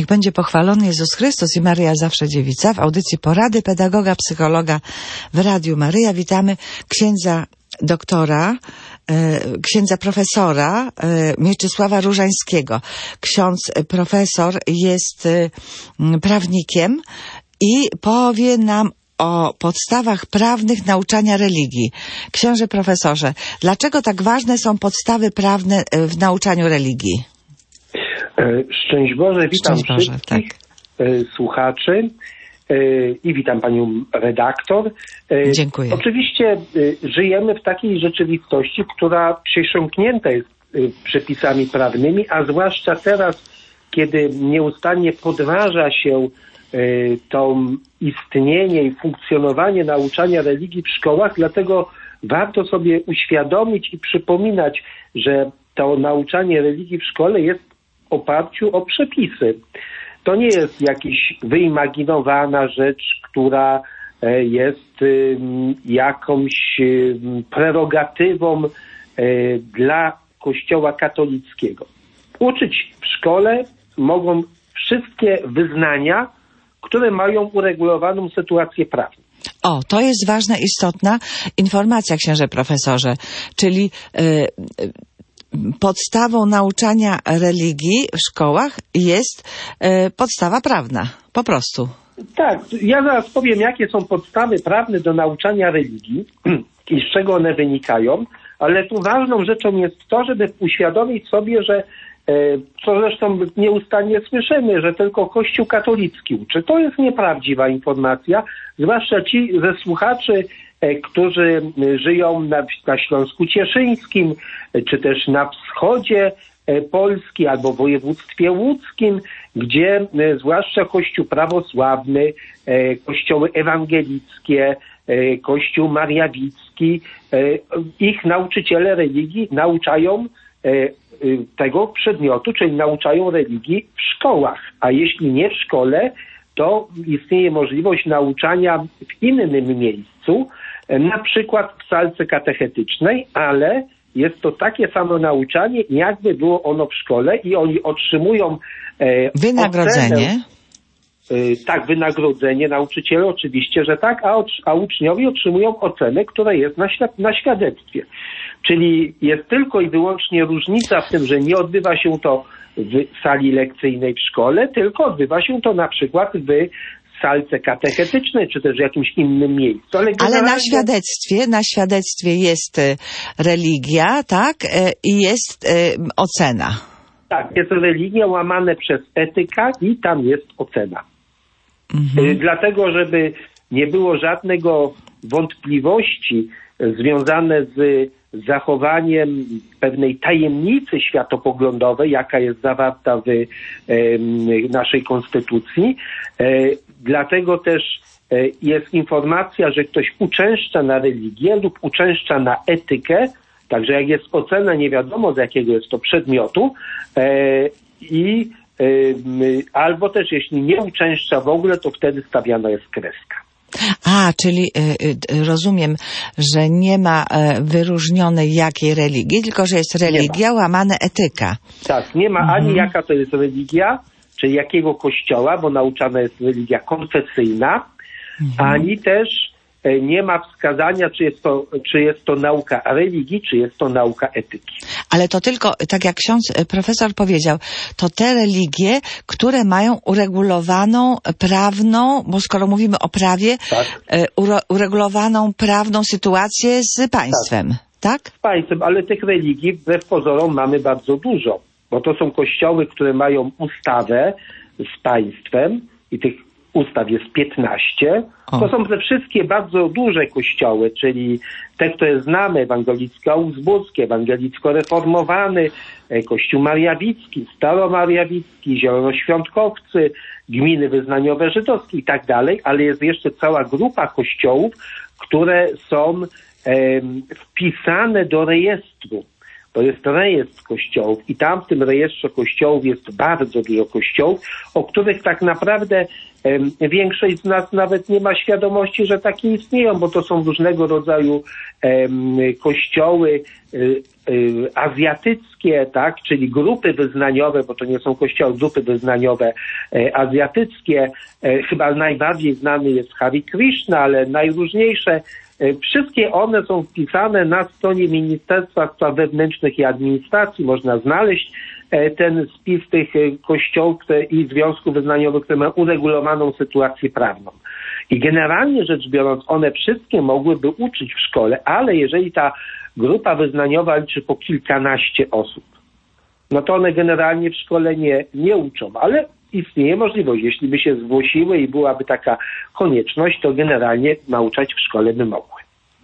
Niech będzie pochwalony Jezus Chrystus i Maryja zawsze dziewica. W audycji Porady pedagoga, psychologa w Radiu Maryja witamy księdza doktora, księdza profesora Mieczysława Różańskiego. Ksiądz profesor jest prawnikiem i powie nam o podstawach prawnych nauczania religii. Księże profesorze, dlaczego tak ważne są podstawy prawne w nauczaniu religii? Szczęść Boże, witam wszystkich słuchaczy i witam panią redaktor. Dziękuję. Oczywiście żyjemy w takiej rzeczywistości, która przesiąknięta jest przepisami prawnymi, a zwłaszcza teraz, kiedy nieustannie podważa się to istnienie i funkcjonowanie nauczania religii w szkołach, dlatego warto sobie uświadomić i przypominać, że to nauczanie religii w szkole jest w oparciu o przepisy. To nie jest jakaś wyimaginowana rzecz, która jest jakąś prerogatywą dla Kościoła katolickiego. Uczyć w szkole mogą wszystkie wyznania, które mają uregulowaną sytuację prawną. O, to jest ważna, istotna informacja, księże profesorze. Czyli podstawą nauczania religii w szkołach jest podstawa prawna, po prostu. Tak, ja zaraz powiem, jakie są podstawy prawne do nauczania religii i z czego one wynikają, ale tu ważną rzeczą jest to, żeby uświadomić sobie, że co zresztą nieustannie słyszymy, że tylko Kościół katolicki uczy. To jest nieprawdziwa informacja, zwłaszcza ci ze słuchaczy, którzy żyją na Śląsku Cieszyńskim, czy też na wschodzie Polski albo w województwie łódzkim, gdzie zwłaszcza Kościół prawosławny, kościoły ewangelickie, Kościół mariawicki, ich nauczyciele religii nauczają tego przedmiotu, czyli nauczają religii w szkołach. A jeśli nie w szkole, to istnieje możliwość nauczania w innym miejscu, na przykład w salce katechetycznej, ale jest to takie samo nauczanie, jakby było ono w szkole i oni otrzymują wynagrodzenie. Tak, wynagrodzenie, nauczyciele oczywiście, że tak, a uczniowie otrzymują ocenę, która jest na świadectwie. Czyli jest tylko i wyłącznie różnica w tym, że nie odbywa się to w sali lekcyjnej w szkole, tylko odbywa się to na przykład w salce katechetycznej, czy też w jakimś innym miejscu. Ale na świadectwie jest religia, tak? I jest ocena. Tak, jest religia łamane przez etyka i tam jest ocena. Dlatego, żeby nie było żadnego wątpliwości związane z zachowaniem pewnej tajemnicy światopoglądowej, jaka jest zawarta w naszej konstytucji. Dlatego też jest informacja, że ktoś uczęszcza na religię lub uczęszcza na etykę, także jak jest ocena, nie wiadomo z jakiego jest to przedmiotu, albo też jeśli nie uczęszcza w ogóle, to wtedy stawiana jest kreska. Czyli rozumiem, że nie ma wyróżnionej jakiej religii, tylko że jest religia łamane etyka. Tak, nie ma ani jaka to jest religia, czy jakiego kościoła, bo nauczana jest religia konfesyjna, ani też nie ma wskazania, czy jest to nauka religii, czy jest to nauka etyki. Ale to tylko, tak jak ksiądz profesor powiedział, to te religie, które mają uregulowaną prawną, bo skoro mówimy o prawie, tak, uregulowaną prawną sytuację z państwem, tak? Z państwem, ale tych religii wbrew pozorom mamy bardzo dużo, bo to są kościoły, które mają ustawę z państwem i tych ustaw jest 15. To są te wszystkie bardzo duże kościoły, czyli te, które znamy, ewangelicko-augsburskie, ewangelicko-reformowany, Kościół mariawicki, staromariawicki, zielonoświątkowcy, gminy wyznaniowe żydowskie i tak dalej, ale jest jeszcze cała grupa kościołów, które są wpisane do rejestru. To jest rejestr kościołów i tam w tym rejestrze kościołów jest bardzo dużo kościołów, o których tak naprawdę Większość z nas nawet nie ma świadomości, że takie istnieją, bo to są różnego rodzaju kościoły azjatyckie, tak, czyli grupy wyznaniowe, bo to nie są kościoły, grupy wyznaniowe azjatyckie. Chyba najbardziej znany jest Hare Krishna, ale najróżniejsze. Wszystkie one są wpisane na stronie Ministerstwa Spraw Wewnętrznych i Administracji. Można znaleźć ten spis tych kościołów i związków wyznaniowych, które mają uregulowaną sytuację prawną. I generalnie rzecz biorąc, one wszystkie mogłyby uczyć w szkole, ale jeżeli ta grupa wyznaniowa liczy po kilkanaście osób, no to one generalnie w szkole nie uczą, ale istnieje możliwość, jeśli by się zgłosiły i byłaby taka konieczność, to generalnie nauczać w szkole by mogły.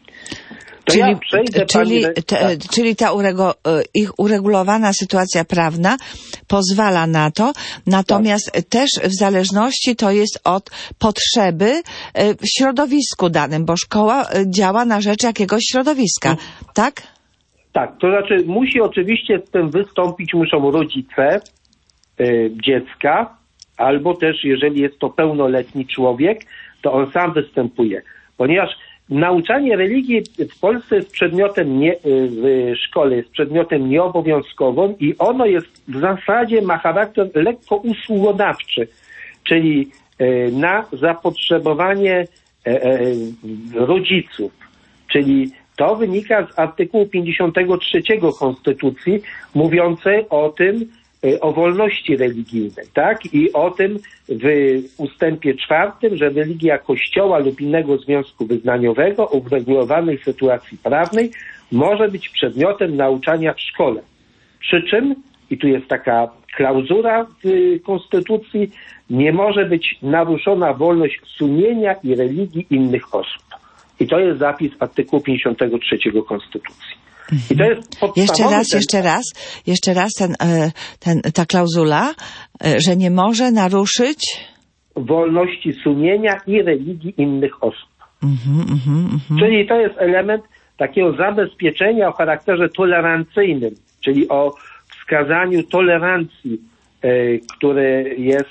Czyli ta ich uregulowana sytuacja prawna pozwala na to, natomiast też w zależności to jest od potrzeby w środowisku danym, bo szkoła działa na rzecz jakiegoś środowiska, tak? Tak, to znaczy musi oczywiście z tym wystąpić, muszą rodzice dziecka, albo też jeżeli jest to pełnoletni człowiek, to on sam występuje, ponieważ nauczanie religii w Polsce jest przedmiotem w szkole jest przedmiotem nieobowiązkowym i ono jest w zasadzie ma charakter lekko usługodawczy, czyli na zapotrzebowanie rodziców, czyli to wynika z artykułu 53 Konstytucji mówiącej o wolności religijnej, tak? I o tym w ustępie 4, że religia Kościoła lub innego związku wyznaniowego o uregulowanej sytuacji prawnej może być przedmiotem nauczania w szkole. Przy czym, i tu jest taka klauzura w Konstytucji, nie może być naruszona wolność sumienia i religii innych osób. I to jest zapis artykułu 53 Konstytucji. I to jest jeszcze raz ta klauzula, że nie może naruszyć wolności sumienia i religii innych osób. Czyli to jest element takiego zabezpieczenia o charakterze tolerancyjnym, czyli o wskazaniu tolerancji, które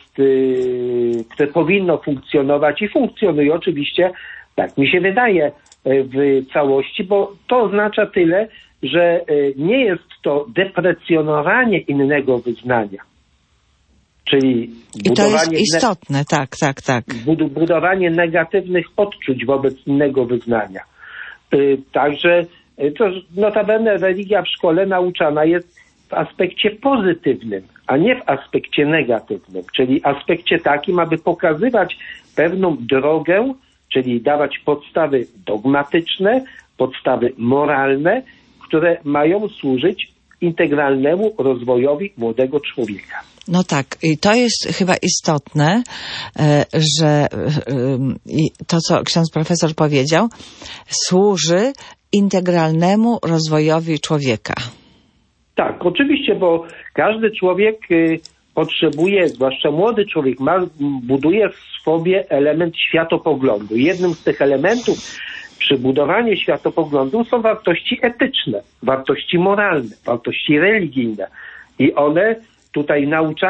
powinno funkcjonować i funkcjonuje oczywiście, tak mi się wydaje, w całości, bo to oznacza tyle, że nie jest to deprecjonowanie innego wyznania. Czyli i to jest istotne, tak. Budowanie negatywnych odczuć wobec innego wyznania. Także to notabene religia w szkole nauczana jest w aspekcie pozytywnym, a nie w aspekcie negatywnym, czyli aspekcie takim, aby pokazywać pewną drogę, czyli dawać podstawy dogmatyczne, podstawy moralne, które mają służyć integralnemu rozwojowi młodego człowieka. No tak, i to jest chyba istotne, że to, co ksiądz profesor powiedział, służy integralnemu rozwojowi człowieka. Tak, oczywiście, bo każdy człowiek potrzebuje, zwłaszcza młody człowiek, buduje w sobie element światopoglądu. Jednym z tych elementów przy budowaniu światopoglądu są wartości etyczne, wartości moralne, wartości religijne. I one, tutaj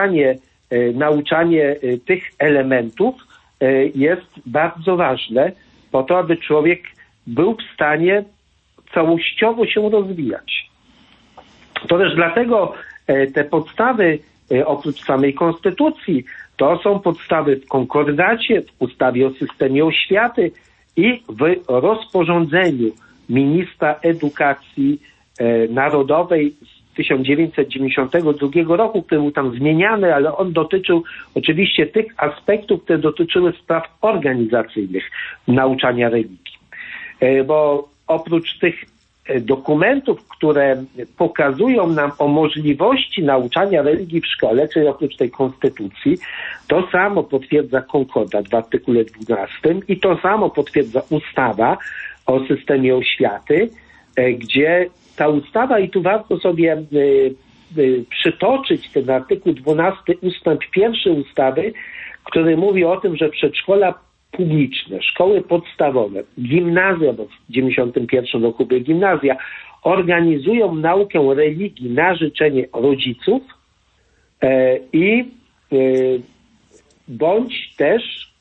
nauczanie tych elementów jest bardzo ważne po to, aby człowiek był w stanie całościowo się rozwijać. To też dlatego te podstawy, oprócz samej konstytucji, to są podstawy w konkordacie, w ustawie o systemie oświaty i w rozporządzeniu ministra edukacji narodowej z 1992 roku, który był tam zmieniany, ale on dotyczył oczywiście tych aspektów, które dotyczyły spraw organizacyjnych nauczania religii. Bo oprócz tych dokumentów, które pokazują nam o możliwości nauczania religii w szkole, czyli oprócz tej konstytucji, to samo potwierdza konkordat w artykule 12 i to samo potwierdza ustawa o systemie oświaty, gdzie ta ustawa, i tu warto sobie przytoczyć ten artykuł 12 ustęp 1 ustawy, który mówi o tym, że przedszkola publiczne, szkoły podstawowe, gimnazja, bo w 1991 roku były gimnazja, organizują naukę religii na życzenie rodziców bądź też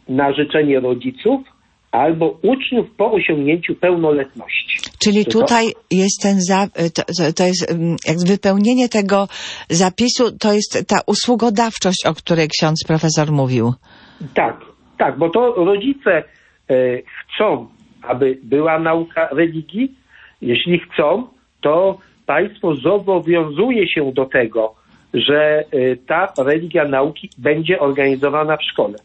na życzenie rodziców, albo uczniów po osiągnięciu pełnoletności. Czyli tutaj jest to jest jak wypełnienie tego zapisu, to jest ta usługodawczość, o której ksiądz profesor mówił. Tak, bo to rodzice chcą, aby była nauka religii. Jeśli chcą, to państwo zobowiązuje się do tego, że ta religia nauki będzie organizowana w szkole.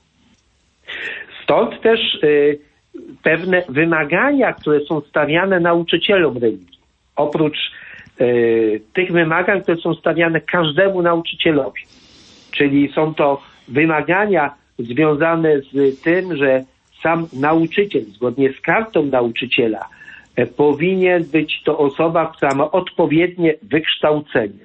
Stąd też pewne wymagania, które są stawiane nauczycielom religii. Oprócz tych wymagań, które są stawiane każdemu nauczycielowi. Czyli są to wymagania związane z tym, że sam nauczyciel, zgodnie z kartą nauczyciela, powinien być to osoba, która ma odpowiednie wykształcenie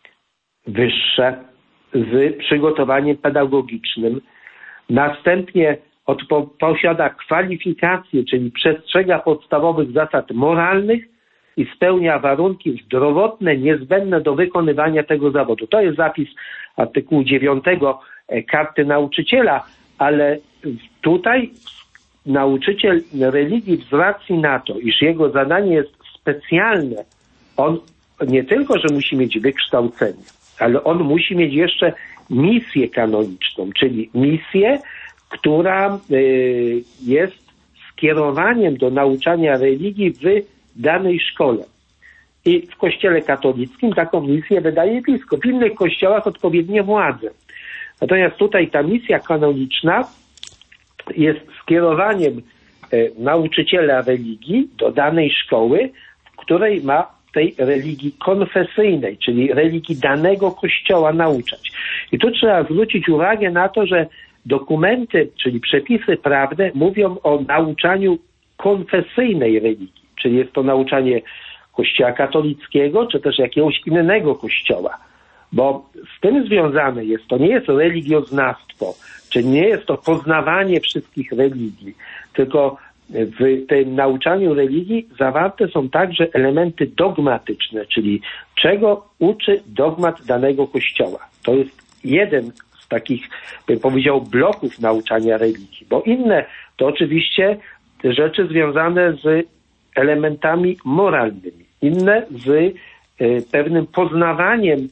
wyższe z przygotowaniem pedagogicznym. Następnie posiada kwalifikacje, czyli przestrzega podstawowych zasad moralnych i spełnia warunki zdrowotne niezbędne do wykonywania tego zawodu. To jest zapis artykułu 9 karty nauczyciela, ale tutaj nauczyciel religii z racji na to, iż jego zadanie jest specjalne, on nie tylko, że musi mieć wykształcenie, ale on musi mieć jeszcze misję kanoniczną, czyli misję, która jest skierowaniem do nauczania religii w danej szkole. I w Kościele katolickim taką misję wydaje biskup. W innych kościołach odpowiednie władze. Natomiast tutaj ta misja kanoniczna jest skierowaniem nauczyciela religii do danej szkoły, w której ma tej religii konfesyjnej, czyli religii danego kościoła nauczać. I tu trzeba zwrócić uwagę na to, że dokumenty, czyli przepisy prawne mówią o nauczaniu konfesyjnej religii, czyli jest to nauczanie Kościoła katolickiego, czy też jakiegoś innego kościoła. Bo z tym związane jest, to nie jest religioznawstwo, czy nie jest to poznawanie wszystkich religii, tylko w tym nauczaniu religii zawarte są także elementy dogmatyczne, czyli czego uczy dogmat danego kościoła. To jest jeden z takich, bym powiedział, bloków nauczania religii, bo inne to oczywiście rzeczy związane z elementami moralnymi, inne z pewnym poznawaniem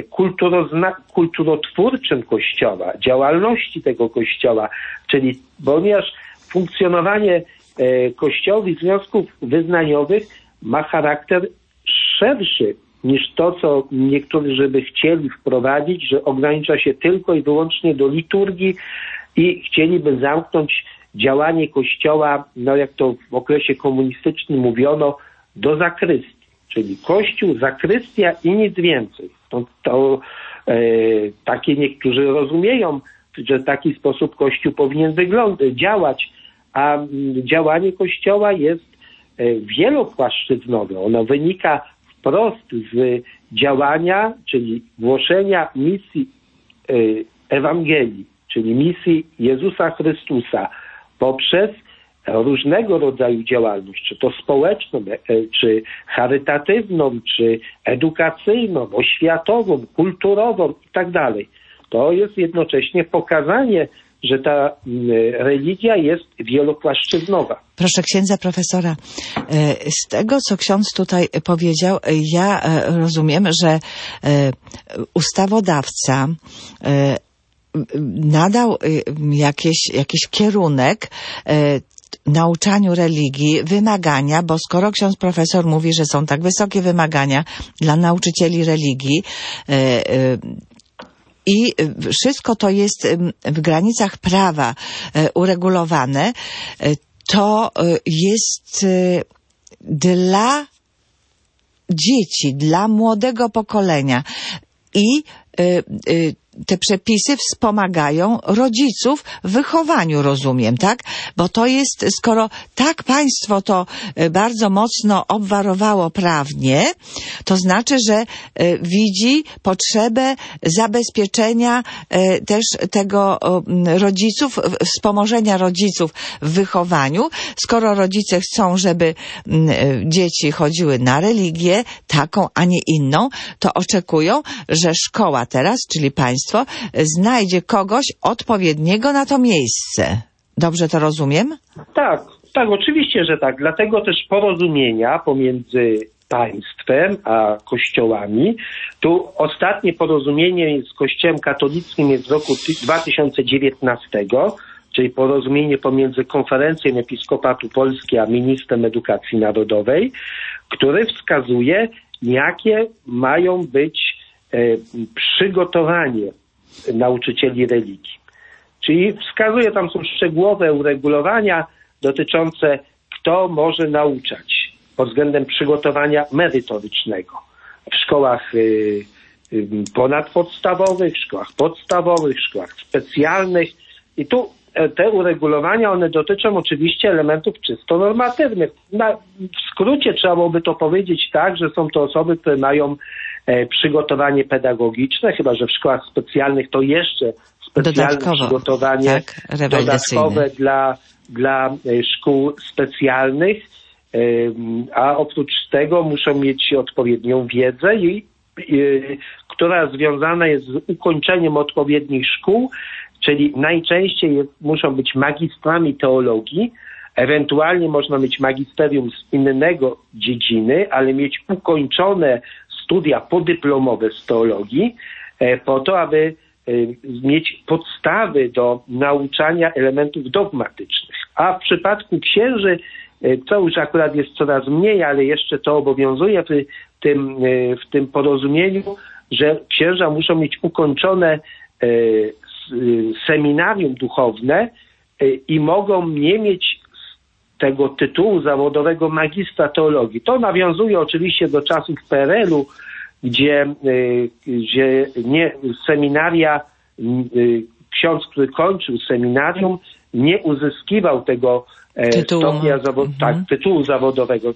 kulturotwórczym Kościoła, działalności tego Kościoła, czyli ponieważ funkcjonowanie Kościołów i związków wyznaniowych ma charakter szerszy niż to, co niektórzy by chcieli wprowadzić, że ogranicza się tylko i wyłącznie do liturgii i chcieliby zamknąć działanie Kościoła, no jak to w okresie komunistycznym mówiono, do zakrystii. Czyli Kościół, zakrystia i nic więcej. Takie niektórzy rozumieją, że w taki sposób Kościół powinien działać, a działanie Kościoła jest wielopłaszczyznowe. Ono wynika wprost z działania, czyli głoszenia misji Ewangelii, czyli misji Jezusa Chrystusa poprzez różnego rodzaju działalność, czy to społeczną, czy charytatywną, czy edukacyjną, oświatową, kulturową i tak dalej. To jest jednocześnie pokazanie, że ta religia jest wielopłaszczyznowa. Proszę księdza profesora, z tego, co ksiądz tutaj powiedział, ja rozumiem, że ustawodawca nadał jakiś kierunek nauczaniu religii, wymagania, bo skoro ksiądz profesor mówi, że są tak wysokie wymagania dla nauczycieli religii, i wszystko to jest w granicach prawa uregulowane, to jest dla dzieci, dla młodego pokolenia i te przepisy wspomagają rodziców w wychowaniu, rozumiem, tak? Bo to jest, skoro tak państwo to bardzo mocno obwarowało prawnie, to znaczy, że widzi potrzebę zabezpieczenia też tego rodziców, wspomożenia rodziców w wychowaniu. Skoro rodzice chcą, żeby dzieci chodziły na religię, taką, a nie inną, to oczekują, że szkoła teraz, czyli państwo, znajdzie kogoś odpowiedniego na to miejsce. Dobrze to rozumiem? Tak, oczywiście, że tak. Dlatego też porozumienia pomiędzy państwem a kościołami. Tu ostatnie porozumienie z Kościołem katolickim jest z roku 2019, czyli porozumienie pomiędzy Konferencją Episkopatu Polski a Ministrem Edukacji Narodowej, który wskazuje, jakie mają być przygotowanie nauczycieli religii. Czyli wskazuje, tam są szczegółowe uregulowania dotyczące, kto może nauczać pod względem przygotowania merytorycznego w szkołach ponadpodstawowych, szkołach podstawowych, szkołach specjalnych. I tu te uregulowania, one dotyczą oczywiście elementów czysto normatywnych. W skrócie trzeba byłoby to powiedzieć tak, że są to osoby, które mają przygotowanie pedagogiczne, chyba że w szkołach specjalnych to jeszcze specjalne przygotowanie dodatkowe dla szkół specjalnych, a oprócz tego muszą mieć odpowiednią wiedzę, która związana jest z ukończeniem odpowiednich szkół, czyli najczęściej muszą być magistrami teologii, ewentualnie można mieć magisterium z innego dziedziny, ale mieć ukończone studia podyplomowe z teologii, po to, aby mieć podstawy do nauczania elementów dogmatycznych. A w przypadku księży, to już akurat jest coraz mniej, ale jeszcze to obowiązuje w tym porozumieniu, że księża muszą mieć ukończone seminarium duchowne i mogą nie mieć tego tytułu zawodowego magistra teologii. To nawiązuje oczywiście do czasów PRL-u, gdzie nie seminaria, ksiądz, który kończył seminarium, nie uzyskiwał tego tytułu zawodowego,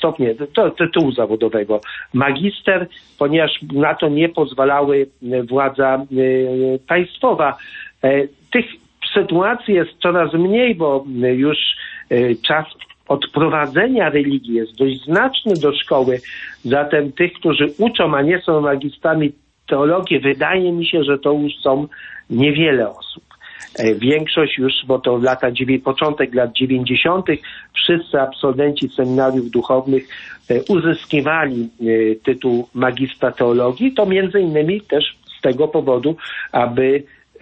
tytułu zawodowego magister, ponieważ na to nie pozwalały władza państwowa. Tych sytuacji jest coraz mniej, bo już czas odprowadzenia religii jest dość znaczny do szkoły, zatem tych, którzy uczą, a nie są magistrami teologii, wydaje mi się, że to już są niewiele osób. Większość już, bo to początek lat 90., wszyscy absolwenci seminariów duchownych uzyskiwali tytuł magistra teologii, to między innymi też z tego powodu, aby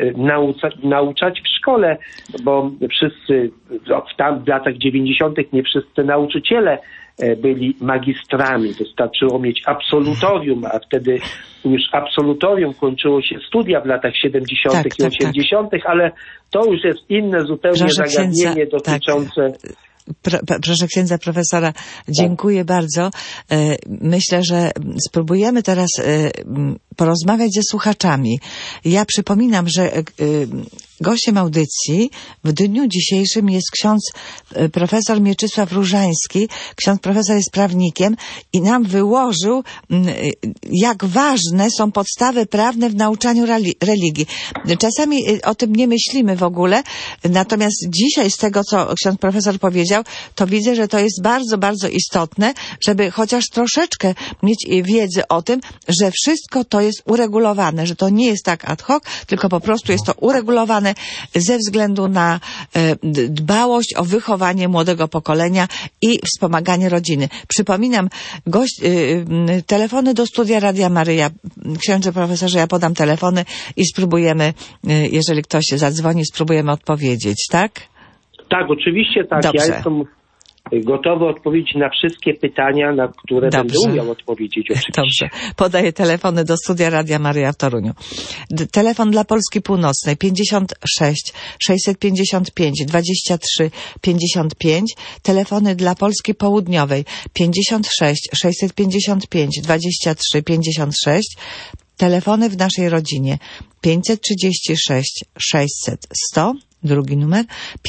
nauczać w szkole, bo wszyscy w latach 90. nie wszyscy nauczyciele byli magistrami. Wystarczyło mieć absolutorium, a wtedy już absolutorium kończyło się studia w latach 70. i 80., ale to już jest inne zupełnie zagadnienie dotyczące... Proszę księdza profesora, dziękuję bardzo. Myślę, że spróbujemy teraz porozmawiać ze słuchaczami. Ja przypominam, że gościem audycji w dniu dzisiejszym jest ksiądz profesor Mieczysław Różański. Ksiądz profesor jest prawnikiem i nam wyłożył, jak ważne są podstawy prawne w nauczaniu religii. Czasami o tym nie myślimy w ogóle, natomiast dzisiaj z tego, co ksiądz profesor powiedział, to widzę, że to jest bardzo, bardzo istotne, żeby chociaż troszeczkę mieć wiedzy o tym, że wszystko to jest uregulowane, że to nie jest tak ad hoc, tylko po prostu jest to uregulowane ze względu na dbałość o wychowanie młodego pokolenia i wspomaganie rodziny. Przypominam, telefony do studia Radia Maryja. Księże profesorze, ja podam telefony i spróbujemy, jeżeli ktoś zadzwoni, spróbujemy odpowiedzieć, tak? Tak, oczywiście tak. Dobrze. Ja jestem gotowy odpowiedzieć na wszystkie pytania, na które będę umiał odpowiedzieć oczywiście. Dobrze. Podaję telefony do studia Radia Maryja w Toruniu. Telefon dla Polski Północnej 56 655 23 55. Telefony dla Polski Południowej 56 655 23 56. Telefony w naszej rodzinie 536 600 100. Drugi numer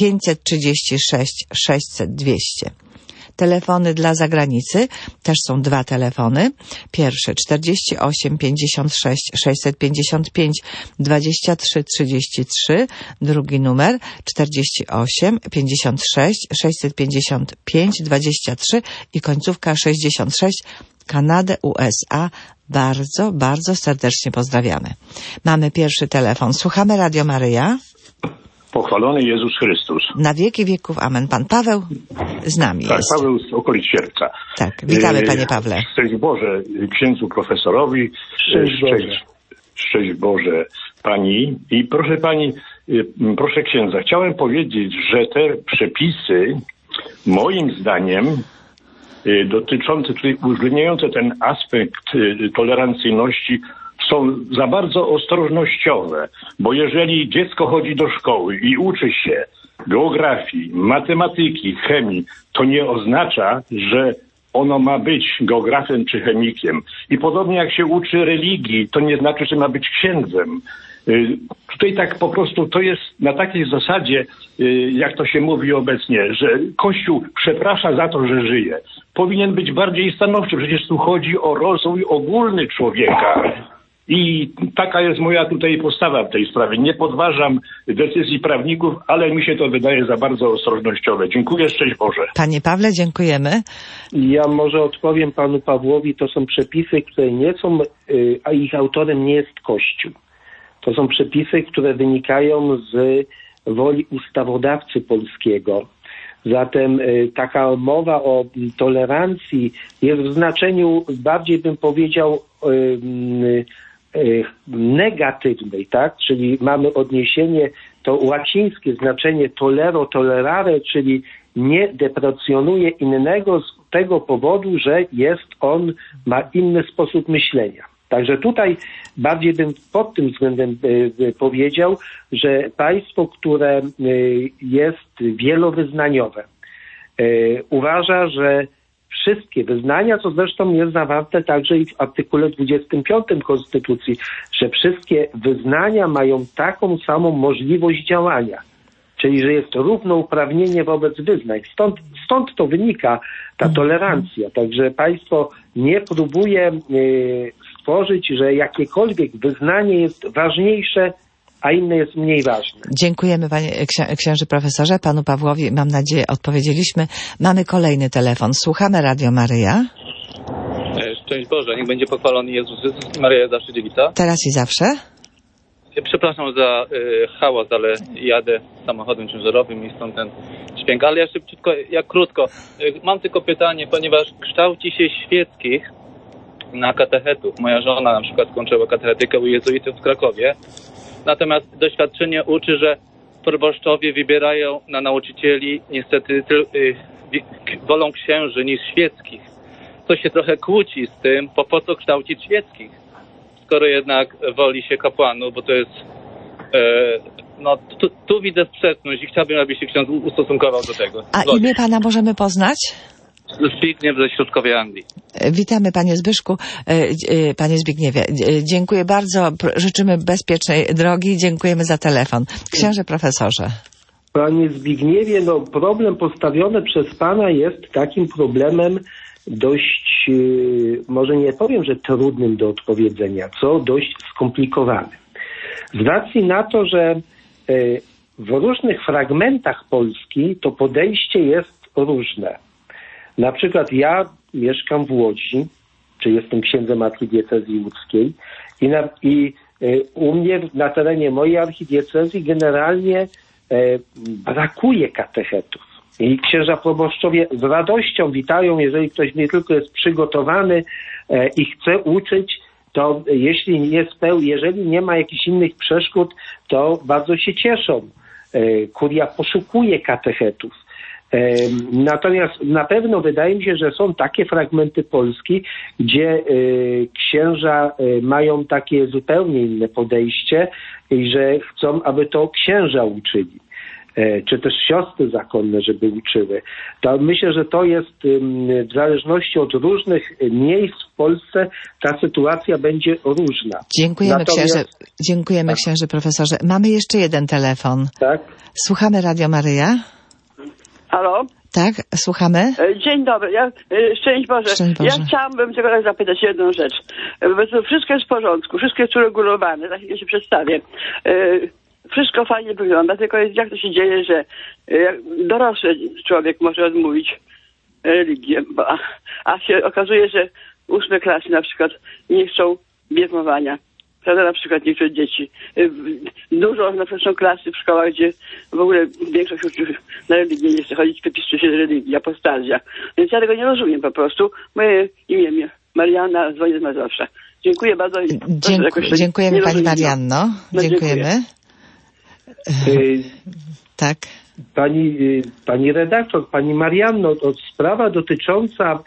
536 600 200. Telefony dla zagranicy, też są dwa telefony. Pierwszy 48 56 655 23 33. Drugi numer 48 56 655 23 i końcówka 66. Kanadę, USA. Bardzo, bardzo serdecznie pozdrawiamy. Mamy pierwszy telefon. Słuchamy Radio Maryja. Pochwalony Jezus Chrystus. Na wieki wieków. Amen. Pan Paweł z nami Tak, jest. Paweł z okolic Sierpca. Tak, witamy panie Pawle. Szczęść Boże księdzu profesorowi. Szczęść Boże pani. I proszę pani, proszę księdza, chciałem powiedzieć, że te przepisy moim zdaniem dotyczące, tutaj uwzględniające ten aspekt tolerancyjności są za bardzo ostrożnościowe, bo jeżeli dziecko chodzi do szkoły i uczy się geografii, matematyki, chemii, to nie oznacza, że ono ma być geografem czy chemikiem. I podobnie jak się uczy religii, to nie znaczy, że ma być księdzem. Tutaj tak po prostu to jest na takiej zasadzie, jak to się mówi obecnie, że Kościół przeprasza za to, że żyje. Powinien być bardziej stanowczy. Przecież tu chodzi o rozwój ogólny człowieka. I taka jest moja tutaj postawa w tej sprawie. Nie podważam decyzji prawników, ale mi się to wydaje za bardzo ostrożnościowe. Dziękuję, szczęść Boże. Panie Pawle, dziękujemy. Ja może odpowiem panu Pawłowi, to są przepisy, które nie są, a ich autorem nie jest Kościół. To są przepisy, które wynikają z woli ustawodawcy polskiego. Zatem taka mowa o tolerancji jest w znaczeniu, bardziej bym powiedział, negatywnej, tak? Czyli mamy odniesienie, to łacińskie znaczenie tolero, tolerare, czyli nie deprecjonuje innego z tego powodu, że ma inny sposób myślenia. Także tutaj bardziej bym pod tym względem powiedział, że państwo, które jest wielowyznaniowe, uważa, że wszystkie wyznania, co zresztą jest zawarte także i w artykule 25 Konstytucji, że wszystkie wyznania mają taką samą możliwość działania, czyli że jest równouprawnienie wobec wyznań. Stąd to wynika ta tolerancja. Także państwo nie próbuje stworzyć, że jakiekolwiek wyznanie jest ważniejsze, a inne jest mniej ważne. Dziękujemy panie księży profesorze, panu Pawłowi, mam nadzieję, odpowiedzieliśmy. Mamy kolejny telefon. Słuchamy Radio Maryja. Szczęść Boże, niech będzie pochwalony Jezus Chrystus i Maryja zawsze dziewica. Teraz i zawsze. Przepraszam za hałas, ale jadę samochodem ciężarowym i stąd ten dźwięk. Ale ja szybciutko, krótko. Mam tylko pytanie, ponieważ kształci się świeckich na katechetów. Moja żona na przykład skończyła katechetykę u jezuitów w Krakowie. Natomiast doświadczenie uczy, że proboszczowie wybierają na nauczycieli niestety wolą księży niż świeckich. To się trochę kłóci z tym, po co kształcić świeckich, skoro jednak woli się kapłanów, bo to jest... tu widzę sprzeczność i chciałbym, aby się ksiądz ustosunkował do tego. A imię pana możemy poznać? Zbigniew ze Środkowej Anglii. Witamy panie Zbyszku, panie Zbigniewie. Dziękuję bardzo, życzymy bezpiecznej drogi, dziękujemy za telefon. Księże profesorze. Panie Zbigniewie, problem postawiony przez pana jest takim problemem dość, może nie powiem, że trudnym do odpowiedzenia, co dość skomplikowanym. Z racji na to, że w różnych fragmentach Polski to podejście jest różne. Na przykład ja mieszkam w Łodzi, czy jestem księdzem archidiecezji łódzkiej i u mnie na terenie mojej archidiecezji generalnie brakuje katechetów. I księża proboszczowie z radością witają, jeżeli ktoś nie tylko jest przygotowany i chce uczyć, to jeżeli nie ma jakichś innych przeszkód, to bardzo się cieszą. Kuria poszukuje katechetów. Natomiast na pewno wydaje mi się, że są takie fragmenty Polski, gdzie księża mają takie zupełnie inne podejście i że chcą, aby to księża uczyli, czy też siostry zakonne, żeby uczyły. To myślę, że to jest w zależności od różnych miejsc w Polsce, ta sytuacja będzie różna. Dziękujemy dziękujemy tak. Księże profesorze. Mamy jeszcze jeden telefon. Tak. Słuchamy Radio Maryja. Halo? Tak, słuchamy. Dzień dobry. Szczęść Boże. Ja chciałabym tylko zapytać jedną rzecz. Wszystko jest w porządku, wszystko jest uregulowane, tak jak się przedstawię. Wszystko fajnie wygląda, tylko jak to się dzieje, że dorosły człowiek może odmówić religię, a się okazuje, że 8 klasy na przykład nie chcą bierzmowania. Prawda, na przykład niektóre dzieci. Dużo na przykład są klasy w szkołach, gdzie w ogóle większość uczniów na religię nie chce chodzić, wypisuje się z religii, apostazja. Więc ja tego nie rozumiem po prostu. Moje imię Marianna, dzwonię z Mazowsza. Dziękuję bardzo. Dziękujemy pani Marianno. Dziękujemy. Tak. Pani redaktor, pani Marianno, to sprawa dotycząca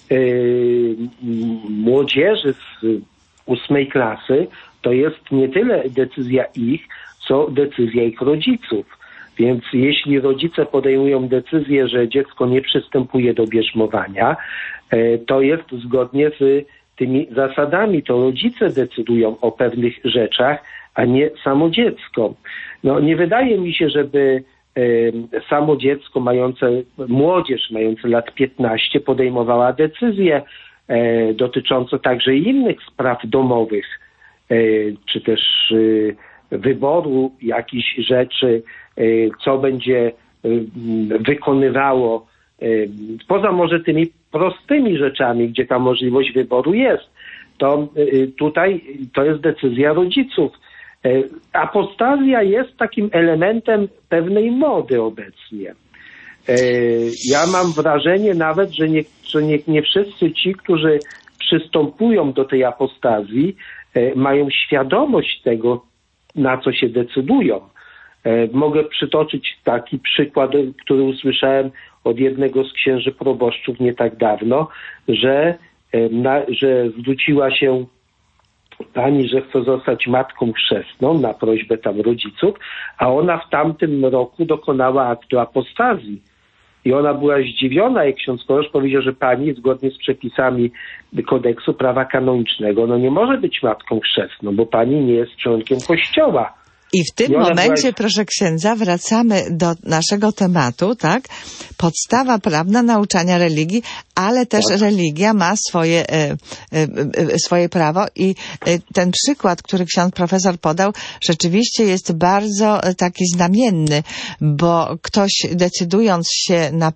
młodzieży z 8 klasy to jest nie tyle decyzja ich, co decyzja ich rodziców. Więc jeśli rodzice podejmują decyzję, że dziecko nie przystępuje do bierzmowania, to jest zgodnie z tymi zasadami. To rodzice decydują o pewnych rzeczach, a nie samo dziecko. No, nie wydaje mi się, żeby samo dziecko młodzież mająca lat 15 podejmowała decyzje dotyczące także innych spraw domowych, czy też wyboru jakichś rzeczy, co będzie wykonywało, poza może tymi prostymi rzeczami, gdzie ta możliwość wyboru jest, to tutaj to jest decyzja rodziców. Apostazja jest takim elementem pewnej mody obecnie. Ja mam wrażenie nawet, że nie wszyscy ci, którzy przystępują do tej apostazji, mają świadomość tego, na co się decydują. Mogę przytoczyć taki przykład, który usłyszałem od jednego z księży proboszczów nie tak dawno, że zwróciła się pani, że chce zostać matką chrzestną na prośbę tam rodziców, a ona w tamtym roku dokonała aktu apostazji. I ona była zdziwiona, jak ksiądz proboszcz powiedział, że pani zgodnie z przepisami kodeksu prawa kanonicznego nie może być matką chrzestną, bo pani nie jest członkiem Kościoła. I w tym momencie, proszę księdza, wracamy do naszego tematu, tak? Podstawa prawna nauczania religii, ale też religia ma swoje prawo i ten przykład, który ksiądz profesor podał, rzeczywiście jest bardzo taki znamienny, bo ktoś decydując się na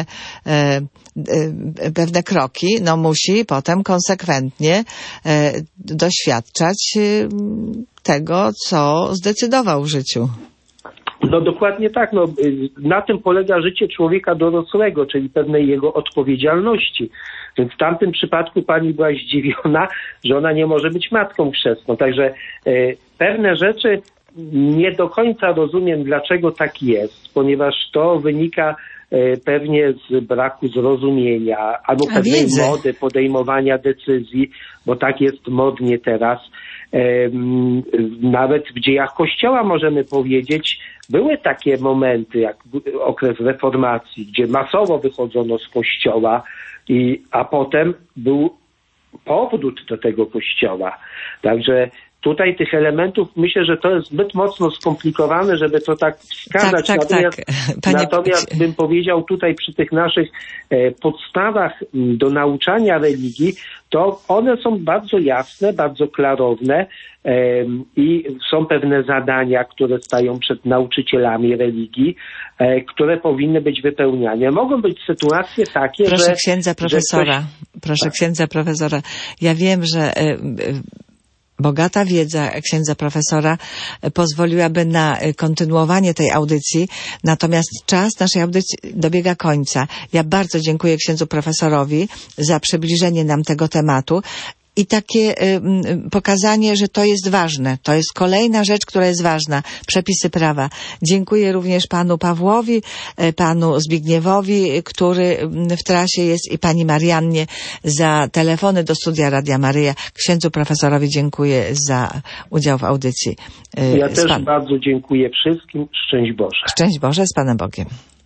pewne kroki, musi potem konsekwentnie doświadczać tego, co zdecydował w życiu. No dokładnie tak. Na tym polega życie człowieka dorosłego, czyli pewnej jego odpowiedzialności. Więc w tamtym przypadku pani była zdziwiona, że ona nie może być matką chrzestną. Także pewne rzeczy nie do końca rozumiem, dlaczego tak jest, ponieważ to wynika pewnie z braku zrozumienia albo pewnej mody podejmowania decyzji, bo tak jest modnie teraz. Nawet w dziejach Kościoła możemy powiedzieć, były takie momenty, jak okres reformacji, gdzie masowo wychodzono z Kościoła, a potem był powrót do tego Kościoła. Także tutaj tych elementów, myślę, że to jest zbyt mocno skomplikowane, żeby to tak wskazać. Natomiast bym powiedział tutaj przy tych naszych podstawach do nauczania religii, to one są bardzo jasne, bardzo klarowne i są pewne zadania, które stają przed nauczycielami religii, które powinny być wypełniane. Mogą być sytuacje takie, Proszę księdza profesora, ja wiem, że bogata wiedza księdza profesora pozwoliłaby na kontynuowanie tej audycji, natomiast czas naszej audycji dobiega końca. Ja bardzo dziękuję księdzu profesorowi za przybliżenie nam tego tematu i takie pokazanie, że to jest ważne. To jest kolejna rzecz, która jest ważna. Przepisy prawa. Dziękuję również panu Pawłowi, panu Zbigniewowi, który w trasie jest, i pani Mariannie za telefony do studia Radia Maryja. Księdzu profesorowi dziękuję za udział w audycji. Ja też bardzo dziękuję wszystkim. Szczęść Boże. Szczęść Boże, z Panem Bogiem.